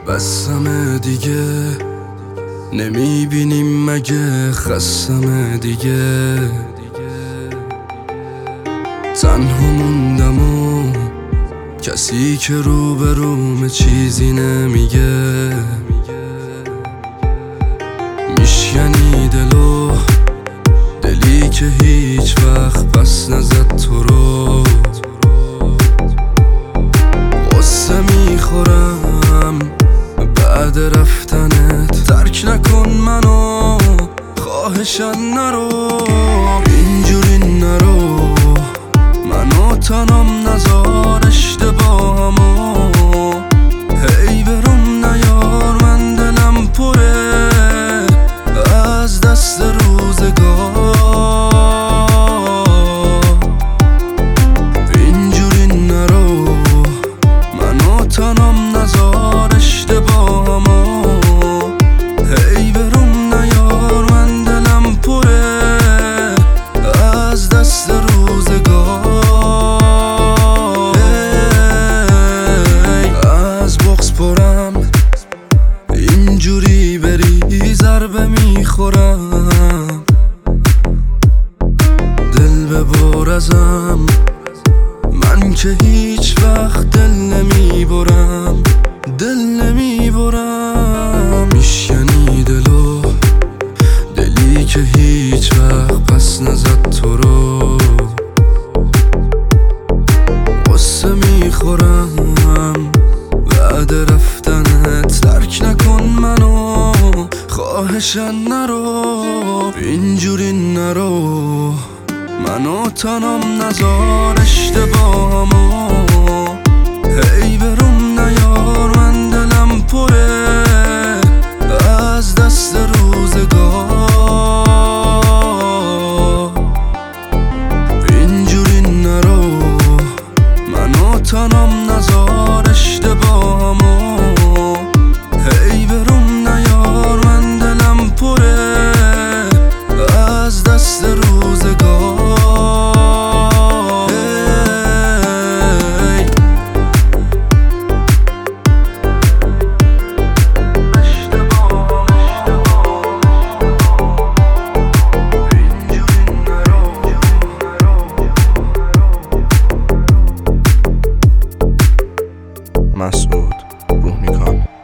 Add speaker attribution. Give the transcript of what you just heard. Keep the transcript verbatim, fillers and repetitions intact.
Speaker 1: بسمه دیگه، نمیبینیم مگه خستمه دیگه. تنها موندم و کسی که روبرومه چیزی نمیگه. میشکنی دلو، دلی که هیچ وقت پس نزد تو رو. غصه میخورم بعد رفتنت، ترک نکن منو خواهشن نرو. اینجوری نرو، منو تنم نزار اشتباهمو. هی بروم نیار، من دلم پره از دست روزگار. اینجوری نرو، منو تنم نزار اشتباهمو. هی بروم نیار، من دلم پره از دست روزگار. هی از بغض پرم، اینجوری بری ضربه میخورم. دل ببر ازم، من که هیچ وقت دل نمیبرم، دل نمیبرم. میشکنی دلو، دلی که هیچ وقت پس نزد تو رو. غصه میخورم بعد رفتنت، ترک نکن منو خواهشن نرو. اینجوری نرو، منو تنم نزار اشتباهمو. هی بروم نیار، من دلم پره از دست روزگار. اینجوری نرو، منو تنم نزار اشتباهمو. هی بروم نیار، من دلم پره از دست روزگار. هی مسعود روح میکن.